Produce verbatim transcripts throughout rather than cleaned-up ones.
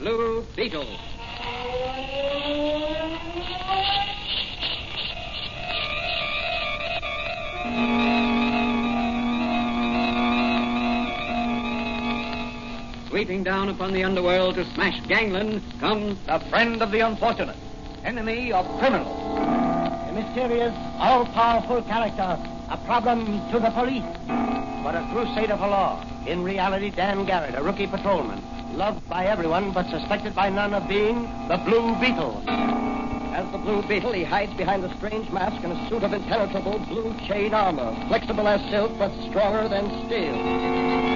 Blue Beetle. Sweeping down upon the underworld to smash gangland comes the friend of the unfortunate, enemy of criminals. A mysterious, all-powerful character, a problem to the police, but a crusader for law. In reality, Dan Garrett, a rookie patrolman, loved by everyone but suspected by none of being the Blue Beetle. As the Blue Beetle, he hides behind a strange mask and a suit of impenetrable blue chain armor, flexible as silk but stronger than steel.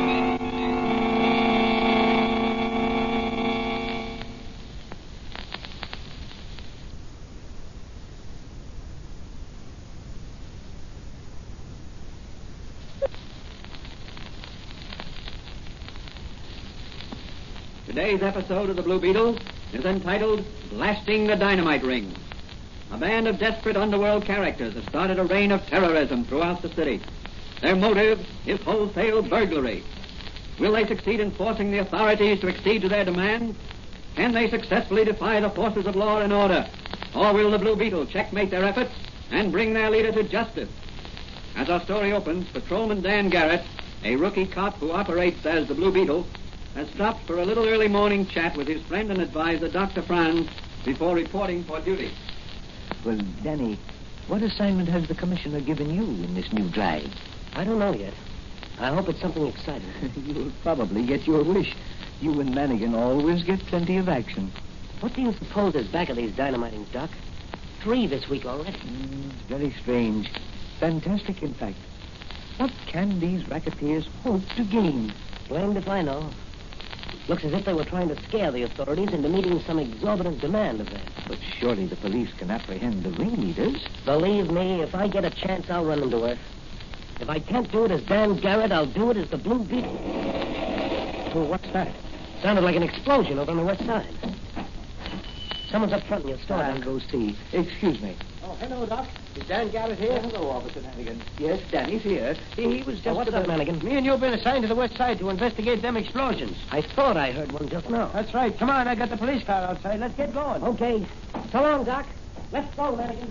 Today's episode of the Blue Beetle is entitled Blasting the Dynamite Ring. A band of desperate underworld characters has started a reign of terrorism throughout the city. Their motive is wholesale burglary. Will they succeed in forcing the authorities to accede to their demands? Can they successfully defy the forces of law and order? Or will the Blue Beetle checkmate their efforts and bring their leader to justice? As our story opens, Patrolman Dan Garrett, a rookie cop who operates as the Blue Beetle, has stopped for a little early morning chat with his friend and advisor, Doctor Franz, before reporting for duty. Well, Danny, what assignment has the commissioner given you in this new drive? I don't know yet. I hope it's something exciting. You'll probably get your wish. You and Manigan always get plenty of action. What do you suppose is back of these dynamitings, Doc? Three this week already. Mm, very strange. Fantastic, in fact. What can these racketeers hope to gain? Blamed if I know. Looks as if they were trying to scare the authorities into meeting some exorbitant demand of theirs. But surely the police can apprehend the ringleaders. Believe me, if I get a chance, I'll run them to earth. If I can't do it as Dan Garrett, I'll do it as the Blue Beetle. Oh, what's that? Sounded like an explosion over on the west side. Someone's up front in your store. I'll go see. Excuse me. Oh, hello, Doc. Is Dan Garrett here? Hello, Officer Manigan. Yes, Danny's here. He, he was just... Oh, what's about... up, Manigan? Me and you've been assigned to the west side to investigate them explosions. I thought I heard one just now. That's right. Come on, I got the police car outside. Let's get going. Okay. So long, Doc. Let's go, Manigan.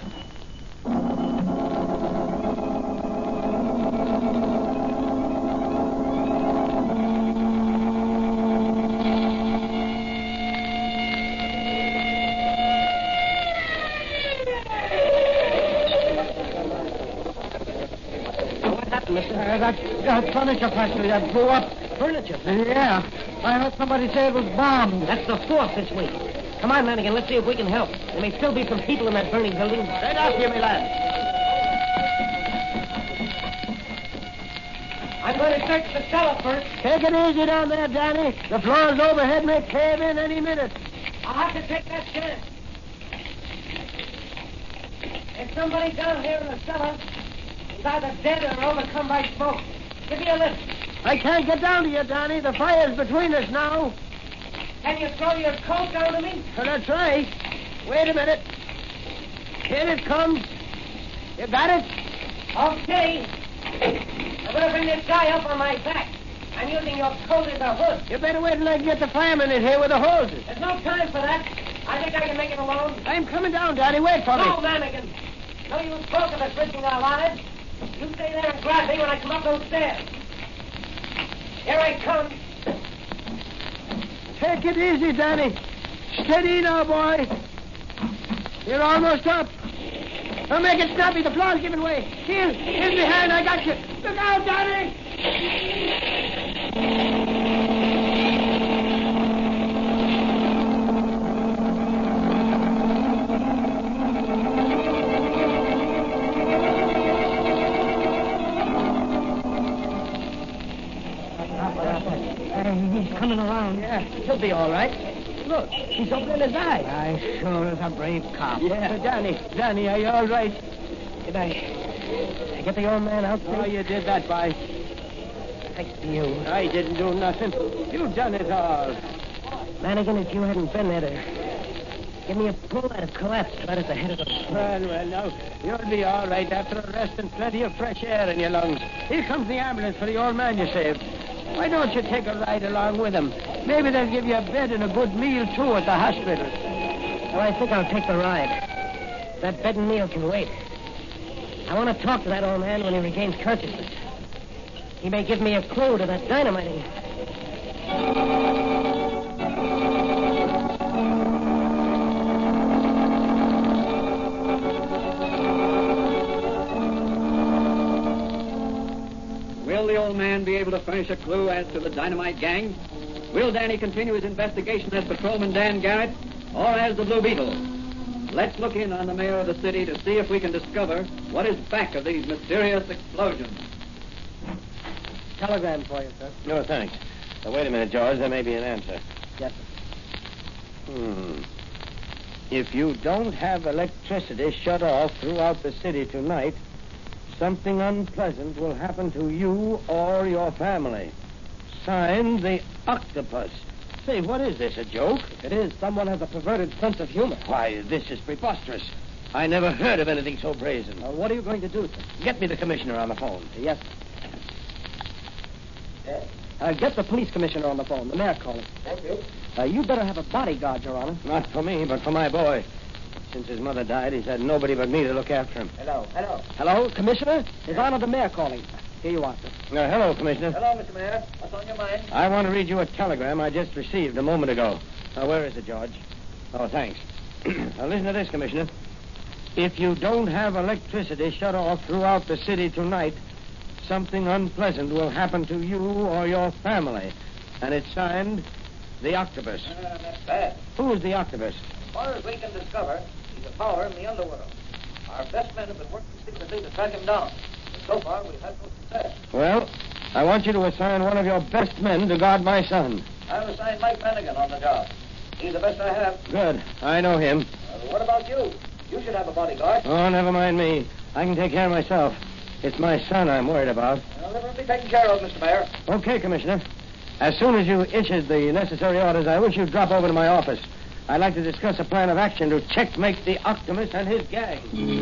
Uh, that, that furniture factory that blew up. Furniture? Yeah. I heard somebody say it was bombed. That's the fourth this week. Come on, Manigan, let's see if we can help. There may still be some people in that burning building. Right after you, me lad. I'm going to search the cellar first. Take it easy down there, Danny. The floors overhead may cave in any minute. I'll have to take that chance. There's somebody down here in the cellar. He's either dead or overcome by smoke. Give me a lift. I can't get down to you, Danny. The fire's between us now. Can you throw your coat down to me? Oh, that's right. Wait a minute. Here it comes. You got it? Okay. I'm going to bring this guy up on my back. I'm using your coat as a hood. You better wait till I can get the fireman in here with the hoses. There's no time for that. I think I can make it alone. I'm coming down, Danny. Wait for me. No, Manigan. No use both of us risking our lives. You stay there and grab me when I come up those stairs. Here I come. Take it easy, Danny. Steady now, boy. You're almost up. Don't make it snappy. The floor's giving way. Here, in behind. I got you. Look out, Danny. He's coming around. Yeah, he'll be all right. Look, he's opening his eyes. I sure is a brave cop. Yeah, Danny, Danny, are you all right? Did I, did I get the old man out there? Oh, you did that, by. Thanks to you. I didn't do nothing. You've done it all. Manigan, if you hadn't been there to give me a pull, I'd have collapsed right at the head of the... Well, well, now, you'll be all right after a rest and plenty of fresh air in your lungs. Here comes the ambulance for the old man you saved. Why don't you take a ride along with him? Maybe they'll give you a bed and a good meal, too, at the hospital. Well, I think I'll take the ride. That bed and meal can wait. I want to talk to that old man when he regains consciousness. He may give me a clue to that dynamiting. Will the old man be able to furnish a clue as to the dynamite gang? Will Danny continue his investigation as Patrolman Dan Garrett or as the Blue Beetle? Let's look in on the mayor of the city to see if we can discover what is back of these mysterious explosions. Telegram for you, sir. No, thanks. Now, wait a minute, George. There may be an answer. Yes, sir. Hmm. If you don't have electricity shut off throughout the city tonight, something unpleasant will happen to you or your family. Signed, the Octopus. Say, what is this, a joke? If it is, someone has a perverted sense of humor. Why, this is preposterous. I never heard of anything so brazen. Well, what are you going to do, sir? Get me the commissioner on the phone. Yes, sir. Uh, get the police commissioner on the phone. The mayor calling. Thank you. Uh, you better have a bodyguard, Your Honor. Not for me, but for my boy. Since his mother died, he's had nobody but me to look after him. Hello, hello. Hello, Commissioner? His Honor the Mayor calling. Here you are, sir. Uh, hello, Commissioner. Hello, Mister Mayor. What's on your mind? I want to read you a telegram I just received a moment ago. Now, where is it, George? Oh, thanks. Now, listen to this, Commissioner. If you don't have electricity shut off throughout the city tonight, something unpleasant will happen to you or your family. And it's signed, the Octopus. Uh, that's bad. Who is the Octopus? As far as we can discover, he's a power in the underworld. Our best men have been working secretly to track him down. But so far, we've had no success. Well, I want you to assign one of your best men to guard my son. I've assigned Mike Flanagan on the job. He's the best I have. Good. I know him. Uh, what about you? You should have a bodyguard. Oh, never mind me. I can take care of myself. It's my son I'm worried about. Well, let him be taken care of, Mister Mayor. Okay, Commissioner. As soon as you issued the necessary orders, I wish you'd drop over to my office. I'd like to discuss a plan of action to checkmate the Optimus and his gang.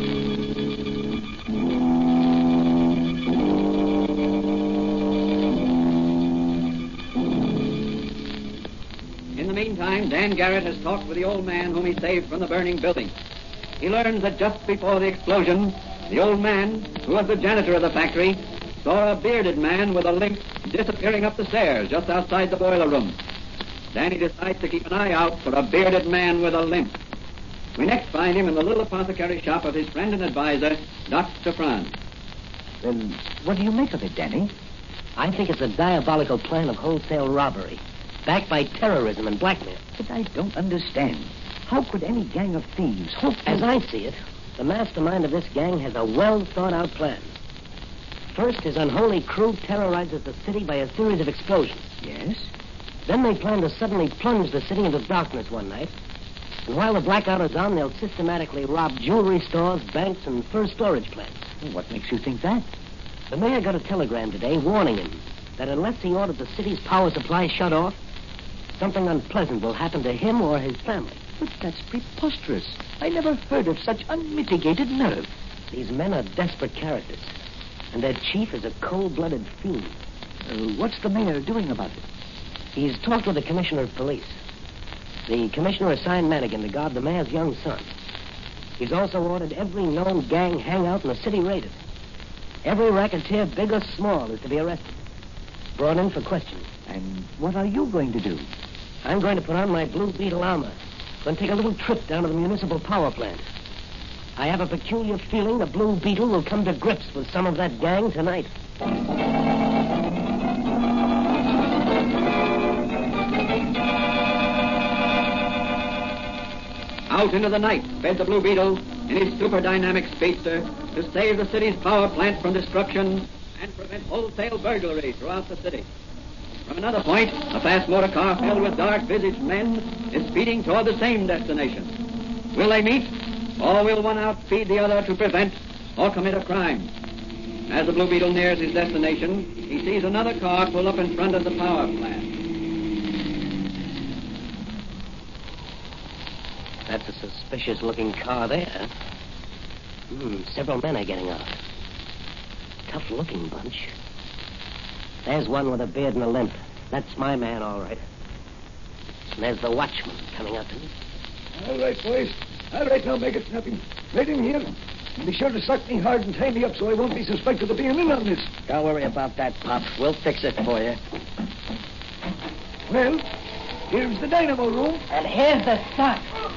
In the meantime, Dan Garrett has talked with the old man whom he saved from the burning building. He learns that just before the explosion, the old man, who was the janitor of the factory, saw a bearded man with a limp disappearing up the stairs just outside the boiler room. Danny decides to keep an eye out for a bearded man with a limp. We next find him in the little apothecary shop of his friend and advisor, Doctor Franz. Well, what do you make of it, Danny? I think it's a diabolical plan of wholesale robbery, backed by terrorism and blackmail. But I don't understand. How could any gang of thieves hope to... As I see it, the mastermind of this gang has a well-thought-out plan. First, his unholy crew terrorizes the city by a series of explosions. Yes? Then they plan to suddenly plunge the city into darkness one night. And while the blackout is on, they'll systematically rob jewelry stores, banks, and fur storage plants. What makes you think that? The mayor got a telegram today warning him that unless he ordered the city's power supply shut off, something unpleasant will happen to him or his family. But that's preposterous. I never heard of such unmitigated nerve. These men are desperate characters, and their chief is a cold-blooded fiend. Uh, what's the mayor doing about it? He's talked with the commissioner of police. The commissioner assigned Manigan to guard the mayor's young son. He's also ordered every known gang hangout in the city raided. Every racketeer, big or small, is to be arrested, brought in for questioning. And what are you going to do? I'm going to put on my Blue Beetle armor, then take a little trip down to the municipal power plant. I have a peculiar feeling the Blue Beetle will come to grips with some of that gang tonight. Out into the night sped the Blue Beetle in his super dynamic speedster to save the city's power plant from destruction and prevent wholesale burglary throughout the city. From another point, a fast motor car filled with dark-visaged men is speeding toward the same destination. Will they meet, or will one outspeed the other to prevent or commit a crime? As the Blue Beetle nears his destination, he sees another car pull up in front of the power plant. That's a suspicious-looking car there. Hmm, several men are getting out. Tough-looking bunch. There's one with a beard and a limp. That's my man, all right. And there's the watchman coming up to me. All right, boys. All right, now make it snappy. Right in here. And be sure to suck me hard and tie me up so I won't be suspected of being in on this. Don't worry about that, Pop. We'll fix it for you. Well, here's the dynamo room. And here's the stock.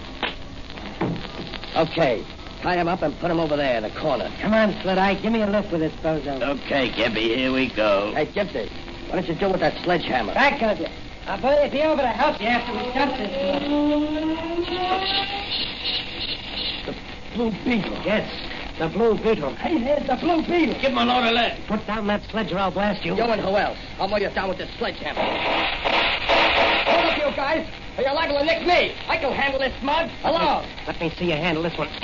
Okay. Tie him up and put him over there in the corner. Come on, Slit Eye. Give me a lift with this bozo. Okay, Gimpy, here we go. Hey, Gimpy, what did you do with that sledgehammer? Back of you. I'll be over to help you after we cut this. Blue Beetle. Yes, the Blue Beetle. Hey, there's the Blue Beetle. Give him a load of lead. Put down that sledge or I'll blast you. You and who else? I'll mow you down with this sledgehammer. Hold up, you guys, or you're liable to nick me. I can handle this mud alone. Let me see you handle this one.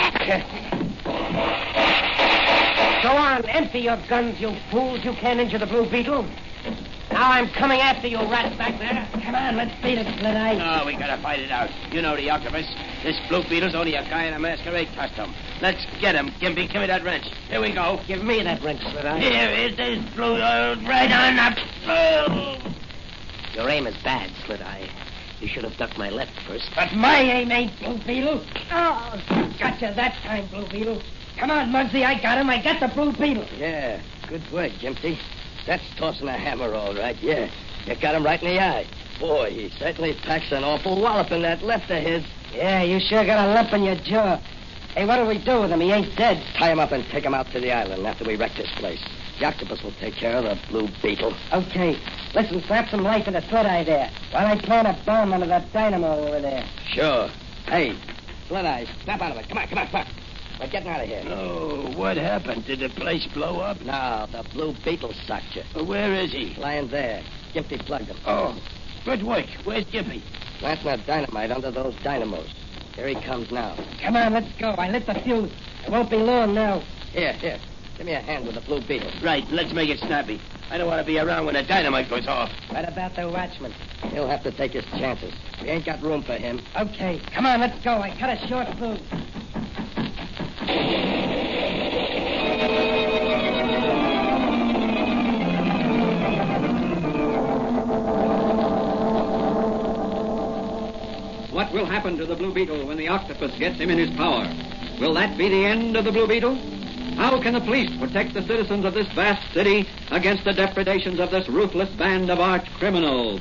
Go on, empty your guns, you fools. You can't injure the Blue Beetle. Now I'm coming after you, rats back there. Come on, let's beat it, Slit Eye. No, we gotta fight it out. You know the octopus. This Blue Beetle's only a guy in a masquerade costume. Let's get him. Gimpy, give me that wrench. Here we go. Give me that wrench, Slit Eye. Here is this blue uh, right on the... Oh. Your aim is bad, Slit Eye. You should have ducked my left first. But my aim ain't, Blue Beetle. Oh, gotcha that time, Blue Beetle. Come on, Muggsy, I got him. I got the Blue Beetle. Yeah, good work, Gimpy. That's tossing a hammer, all right, yeah. You got him right in the eye. Boy, he certainly packs an awful wallop in that left of his. Yeah, you sure got a lump in your jaw. Hey, what do we do with him? He ain't dead. Tie him up and take him out to the island after we wreck this place. The octopus will take care of the Blue Beetle. Okay. Listen, slap some life in the Slit Eye there while I plant a bomb under that dynamo over there. Sure. Hey, Slit Eye, snap out of it. Come on, come on, come on. We're getting out of here. Oh, what happened? Did the place blow up? No, the Blue Beetle sucked you. Well, where is he? Lying there. Gimpy plugged him. Oh, good work. Where's Gimpy? Planting that dynamite under those dynamos. Here he comes now. Come on, let's go. I lit the fuse. It won't be long now. Here, here. Give me a hand with the Blue Beetle. Right, let's make it snappy. I don't want to be around when the dynamite goes off. What about the watchman? He'll have to take his chances. We ain't got room for him. Okay. Come on, let's go. I cut a short fuse. What will happen to the Blue Beetle when the octopus gets him in his power? Will that be the end of the Blue Beetle? How can the police protect the citizens of this vast city against the depredations of this ruthless band of arch criminals?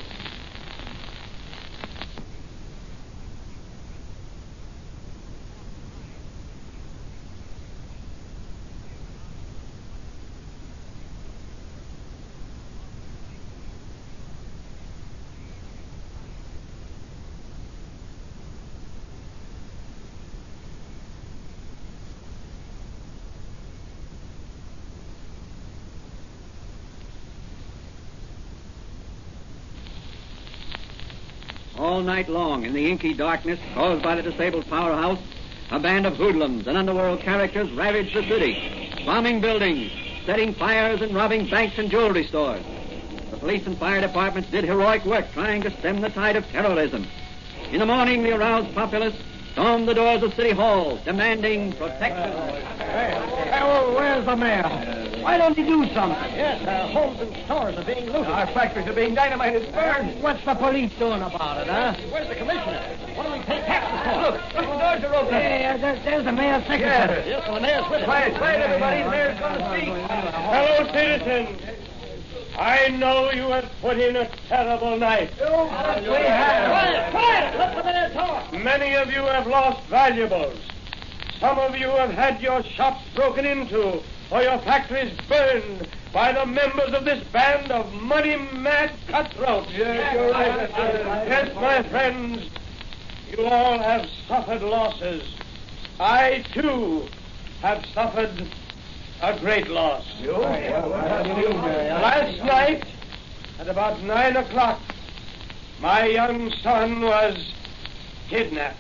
All night long, in the inky darkness caused by the disabled powerhouse, a band of hoodlums and underworld characters ravaged the city, bombing buildings, setting fires and robbing banks and jewelry stores. The police and fire departments did heroic work trying to stem the tide of terrorism. In the morning, the aroused populace stormed the doors of City Hall, demanding protection. Hey, oh, where's the mayor? Why don't he do something? Yes, uh, homes and stores are being looted. Our factories are being dynamited, burned. What's the police doing about it, huh? Where's the commissioner? What do we pay taxes for? Look, look, the doors are open. Yeah, there's, there's the mayor's secretary. Yes, well, the mayor's with us. Quiet, quiet, everybody. The mayor's going to speak. Fellow citizens, I know you have put in a terrible night. We have. Quiet, quiet. Let the mayor talk. Many of you have lost valuables. Some of you have had your shops broken into or your factories burned by the members of this band of money-mad cutthroats. Yes, you're right. Yes, my friends, you all have suffered losses. I, too, have suffered a great loss. Last night, at about nine o'clock, my young son was kidnapped.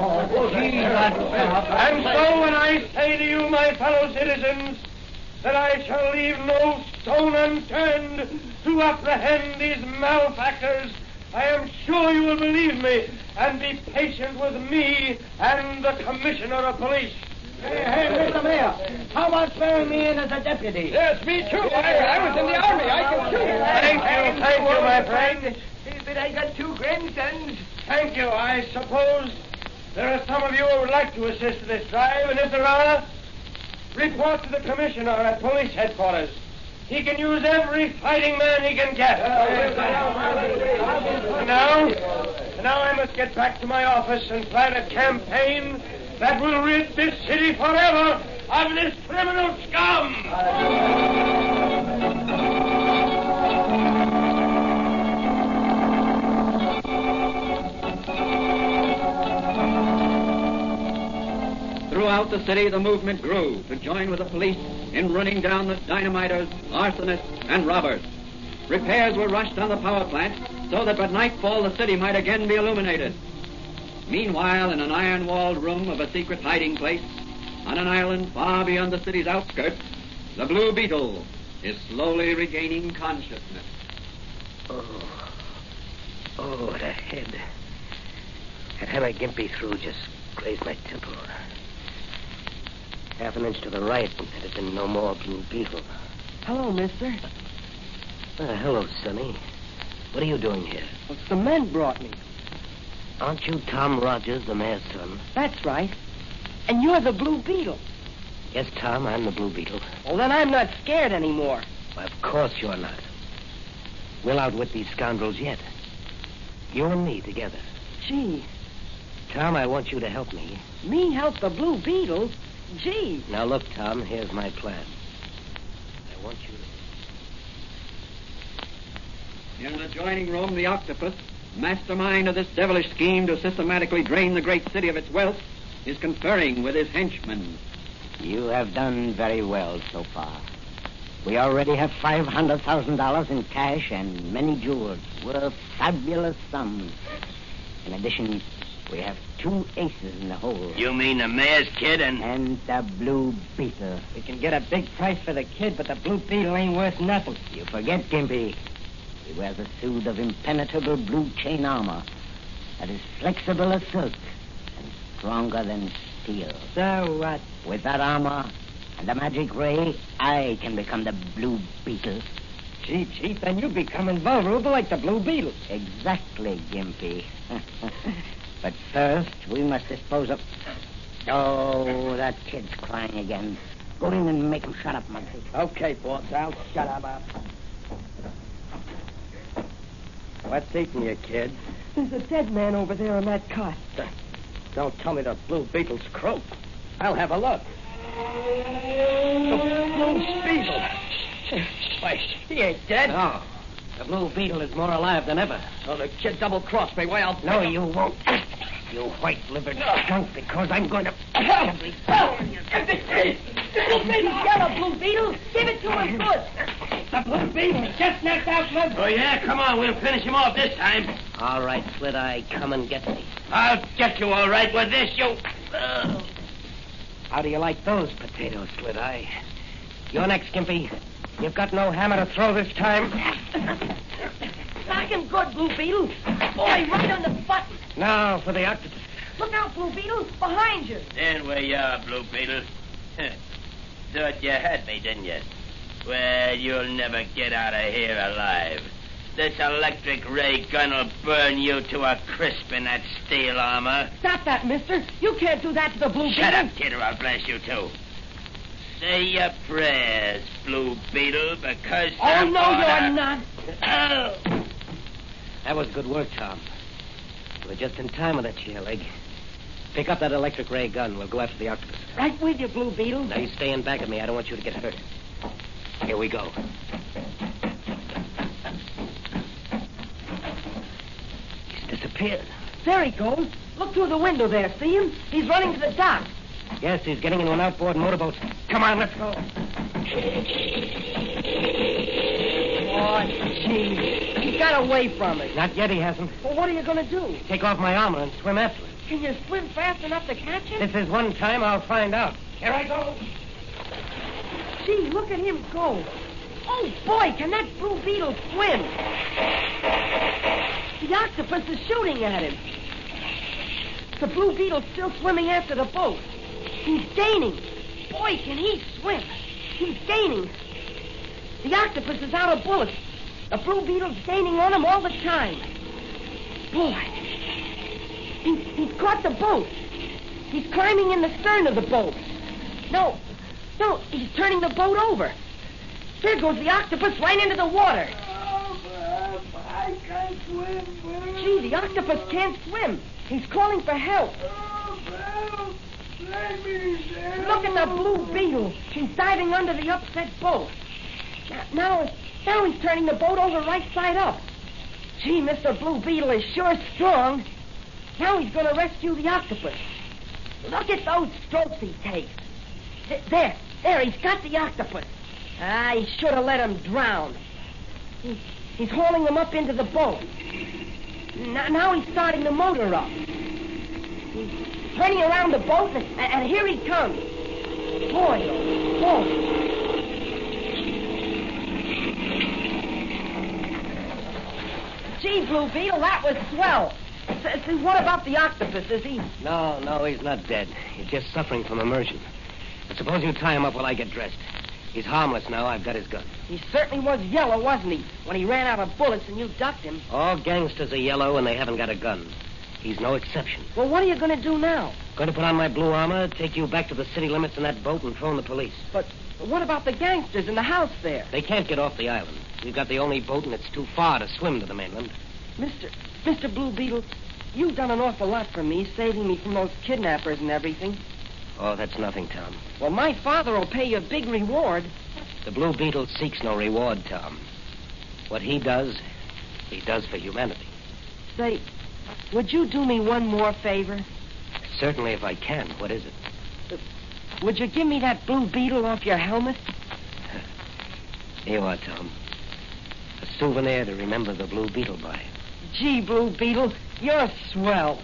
And so when I say to you, my fellow citizens, that I shall leave no stone unturned to apprehend these malefactors, I am sure you will believe me and be patient with me and the commissioner of police. Hey, hey, Mister Mayor, how about throwing me in as a deputy? Yes, me too. I, I was in the army. I can shoot. Thank you, thank you, my friend. But I got two grandsons. Thank you. I suppose there are some of you who would like to assist in this drive, and if there are, report to the commissioner at police headquarters. He can use every fighting man he can get. And now, and now I must get back to my office and plan a campaign that will rid this city forever of this criminal scum. Throughout the city, the movement grew to join with the police in running down the dynamiters, arsonists, and robbers. Repairs were rushed on the power plant so that by nightfall the city might again be illuminated. Meanwhile, in an iron-walled room of a secret hiding place, on an island far beyond the city's outskirts, the Blue Beetle is slowly regaining consciousness. Oh. Oh, the head. That hammer Gimpy threw just grazed my temple. Half an inch to the right, and had it been no more Blue Beetle. Hello, mister. Uh, hello, Sonny. What are you doing here? Well, some men brought me. Aren't you Tom Rogers, the mayor's son? That's right. And you're the Blue Beetle. Yes, Tom, I'm the Blue Beetle. Well, then I'm not scared anymore. Well, of course you're not. We'll outwit these scoundrels yet. You and me together. Gee. Tom, I want you to help me. Me help the Blue Beetle? Gee. Now, look, Tom, here's my plan. I want you to... In an adjoining room, the Octopus, mastermind of this devilish scheme to systematically drain the great city of its wealth, is conferring with his henchmen. You have done very well so far. We already have five hundred thousand dollars in cash and many jewels worth fabulous sums. In addition, we have two aces in the hole. You mean the mayor's kid and... And the Blue Beetle. We can get a big price for the kid, but the Blue Beetle ain't worth nothing. You forget, Gimpy. He wears a suit of impenetrable blue chain armor that is flexible as silk and stronger than steel. So what? With that armor and the magic ray, I can become the Blue Beetle. Gee, Chief, then you become invulnerable like the Blue Beetle. Exactly, Gimpy. But first, we must dispose of... Oh, that kid's crying again. Go in and make him shut up, Muncie. Okay, boss, I'll shut him up. What's eating you, kid? There's a dead man over there on that cot. Don't tell me the Blue Beetle's croaked. I'll have a look. The Blue Beetle. Why, he ain't dead. No. The Blue Beetle is more alive than ever. Oh, the kid double-crossed me. Why, I'll... No, you won't. You white-livered skunk, because I'm going to... Blue Beetle, get a Blue Beetle. Give it to him good. The Blue Beetle just knocked out Mud. Oh, yeah? Come on, we'll finish him off this time. All right, Slit Eye, come and get me. I'll get you all right with this, you... Uh... How do you like those potatoes, Slit Eye? You're next, Gimpy. You've got no hammer to throw this time. Knock him good, Blue Beetle. Boy, right on the button. Now for the octopus. Look out, Blue Beetle. Behind you. There where you are, Blue Beetle. Thought you had me, didn't you? Well, you'll never get out of here alive. This electric ray gun will burn you to a crisp in that steel armor. Stop that, mister. You can't do that to the Blue Shut Beetle. up, kid, or I'll blast you, too. Say your prayers, Blue Beetle, because... Oh, I'm no, gonna... you're not. Oh. That was good work, Tom. We're just in time with that chair leg. Pick up that electric ray gun. We'll go after the octopus. Right with you, Blue Beetle. Now, you stay in back of me. I don't want you to get hurt. Here we go. He's disappeared. There he goes. Look through the window there. See him? He's running to the dock. Yes, he's getting into an outboard motorboat. Come on, let's go. Oh, gee. He got away from us. Not yet, he hasn't. Well, what are you going to do? Take off my armor and swim after him. Can you swim fast enough to catch him? This is one time I'll find out. Here I go. Gee, look at him go. Oh, boy, can that Blue Beetle swim? The octopus is shooting at him. The Blue Beetle's still swimming after the boat. He's gaining. Boy, can he swim. He's gaining. The octopus is out of bullets. The Blue Beetle's gaining on him all the time. Boy, He, he's caught the boat. He's climbing in the stern of the boat. No, no, he's turning the boat over. There goes the octopus right into the water. Oh, Bob, I can't swim, Bob. Gee, the octopus can't swim. He's calling for help. Oh, Bob, let me down. Look at the blue beetle. She's diving under the upset boat. Now, now, now he's turning the boat over right side up. Gee, Mister Blue Beetle is sure strong. Now he's going to rescue the octopus. Look at those strokes he takes. Th- There, there, he's got the octopus. Ah, he should have let him drown. He, he's hauling him up into the boat. Now, now he's starting the motor up. He's turning around the boat, and, and here he comes. Boy, oh, boy. Gee, Blue Beetle, that was swell. S- See, what about the octopus? Is he... No, no, he's not dead. He's just suffering from immersion. But suppose you tie him up while I get dressed. He's harmless now. I've got his gun. He certainly was yellow, wasn't he? When he ran out of bullets and you ducked him. All gangsters are yellow and they haven't got a gun. He's no exception. Well, what are you going to do now? Going to put on my blue armor, take you back to the city limits in that boat, and phone the police. But what about the gangsters in the house there? They can't get off the island. We've got the only boat, and it's too far to swim to the mainland. Mister Mister Blue Beetle, you've done an awful lot for me, saving me from those kidnappers and everything. Oh, that's nothing, Tom. Well, my father will pay you a big reward. The Blue Beetle seeks no reward, Tom. What he does, he does for humanity. Say, would you do me one more favor? Certainly, if I can. What is it? Would you give me that Blue Beetle off your helmet? Here you are, Tom. A souvenir to remember the Blue Beetle by. Gee, Blue Beetle, you're swell.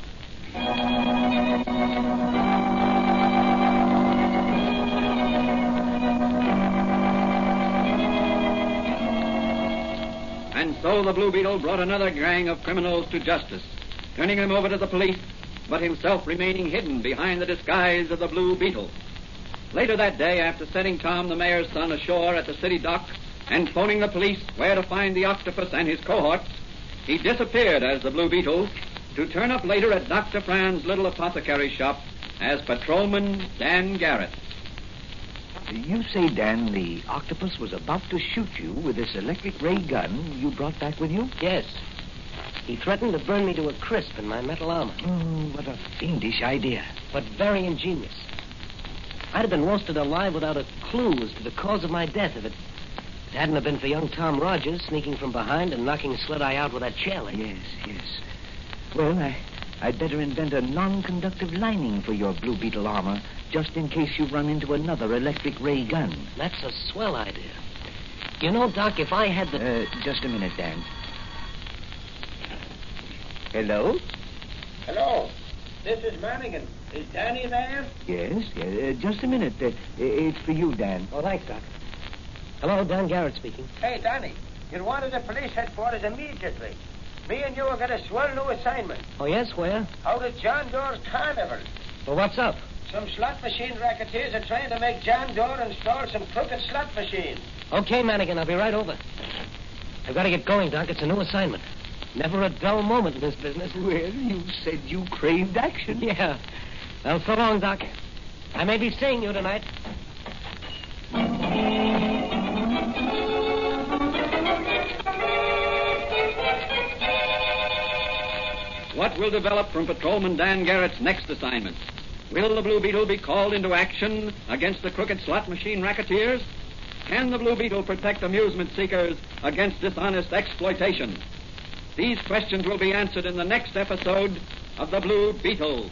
And so the Blue Beetle brought another gang of criminals to justice, turning them over to the police, but himself remaining hidden behind the disguise of the Blue Beetle. Later that day, after setting Tom, the mayor's son, ashore at the city dock and phoning the police where to find the octopus and his cohorts, he disappeared as the Blue Beetle to turn up later at Doctor Fran's little apothecary shop as Patrolman Dan Garrett. You say, Dan, the octopus was about to shoot you with this electric ray gun you brought back with you? Yes. He threatened to burn me to a crisp in my metal armor. Oh, what a fiendish idea. But very ingenious. I'd have been roasted alive without a clue as to the cause of my death if it, it hadn't have been for young Tom Rogers sneaking from behind and knocking Sled-Eye out with that chair leg. Yes, yes. Well, I, I'd better invent a non-conductive lining for your Blue Beetle armor, just in case you run into another electric ray gun. That's a swell idea. You know, Doc, if I had the... Uh, just a minute, Dan. Hello? Hello. This is Manigan. Is Danny there? Yes, yes. Uh, just a minute. Uh, it's for you, Dan. Oh, thanks, Doc. Hello, Dan Garrett speaking. Hey, Danny. You're wanted at police headquarters immediately. Me and you will get a swell new assignment. Oh, yes? Where? Out at John Doe's Carnival. Well, what's up? Some slot machine racketeers are trying to make John Doe install some crooked slot machines. Okay, Manigan, I'll be right over. I've got to get going, Doc. It's a new assignment. Never a dull moment in this business. Well, you said you craved action. Yeah. Well, so long, Doc. I may be seeing you tonight. What will develop from Patrolman Dan Garrett's next assignment? Will the Blue Beetle be called into action against the crooked slot machine racketeers? Can the Blue Beetle protect amusement seekers against dishonest exploitation? These questions will be answered in the next episode of The Blue Beetle.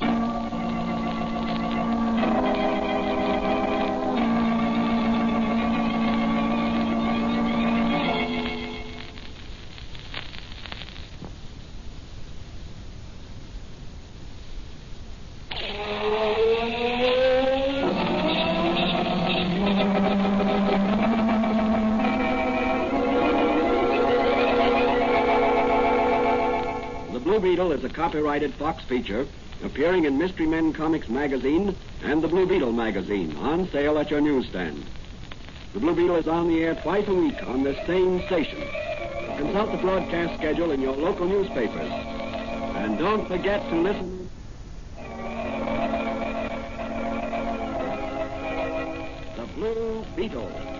Beetle is a copyrighted Fox feature appearing in Mystery Men Comics magazine and the Blue Beetle magazine, on sale at your newsstand. The Blue Beetle is on the air twice a week on this same station. Consult the broadcast schedule in your local newspapers. And don't forget to listen Beetle.